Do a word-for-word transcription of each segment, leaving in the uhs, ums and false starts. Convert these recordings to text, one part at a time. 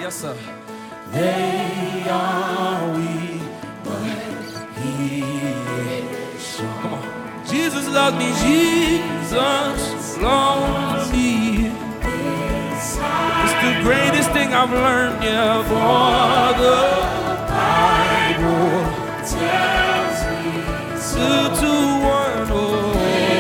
Yes, sir. They are weak, but he is strong. Come on. Jesus loves me. Jesus loves me. It's the greatest thing I've learned, yeah, for the Bible tells me two to one. Oh.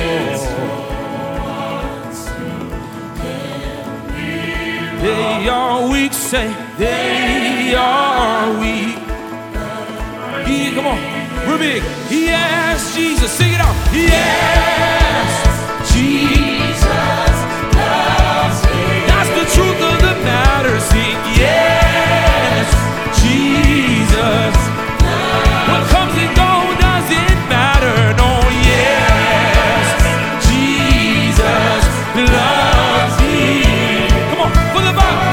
They are weak, say they are weak. Yeah, come on, we're big. Yes, Jesus, sing it out. Yes, Jesus loves me. That's the truth of the matter. Sing yes, Jesus. What comes and goes doesn't matter. No, yes, Jesus loves me. Come on, for the Bible.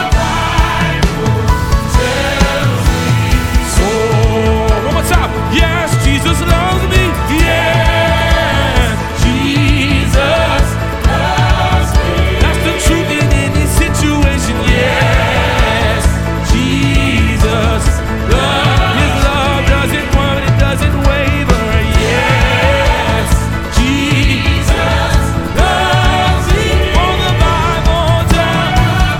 Yes, Jesus loves me. Yes, Jesus loves me. That's the truth in any situation. Yes, Jesus loves. His love doesn't want, it doesn't waver. Yes, Jesus loves me. For the Bible tells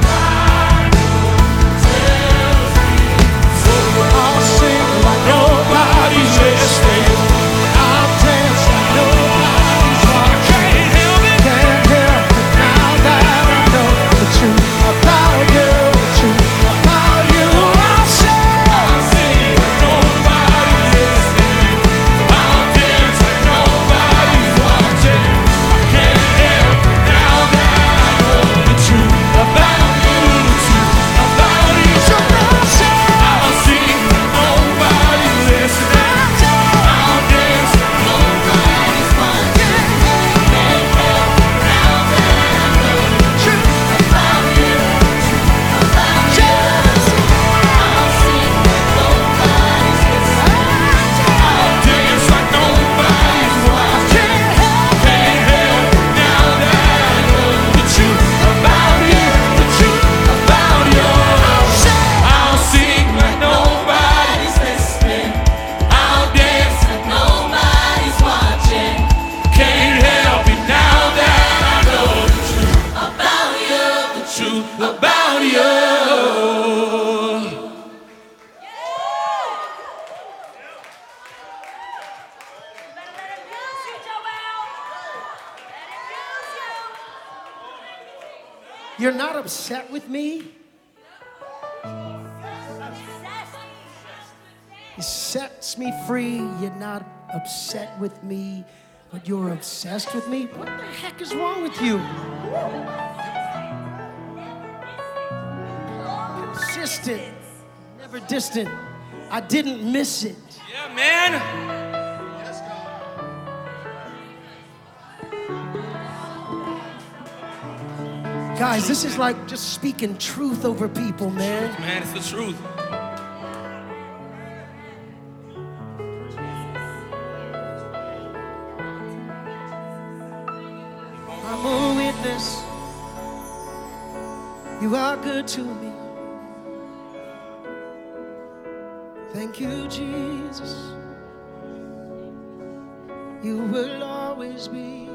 me. So I'll sing like nobody's listening. I'll dance like nobody's watching. I can't help it. Can't help it now that I know the truth about you. The truth about you. I'll sing. I'll sing like nobody's listening. I'll dance like nobody's watching. I can't help it now that I know the truth about you. The truth about you. So I'll sing. I'll sing like nobody's listening. I'll dance like nobody's watching. Can't help it now that I know the truth about you. About you. I'll sing like nobody's listening. I'll dance like nobody's watching. Can't help it now that I know the truth about you. The truth about you. I'll sing like nobody's listening. I'll dance like nobody's watching. Can't help it now that I know the truth about you. The truth about you. You're not upset with me? He sets me free. You're not upset with me, but you're obsessed with me? What the heck is wrong with you? Consistent, never distant. I didn't miss it. Yeah, man. Guys, this is like just speaking truth over people, man. Man, it's the truth. I'm a witness. You are good to me. Thank you, Jesus. You will always be.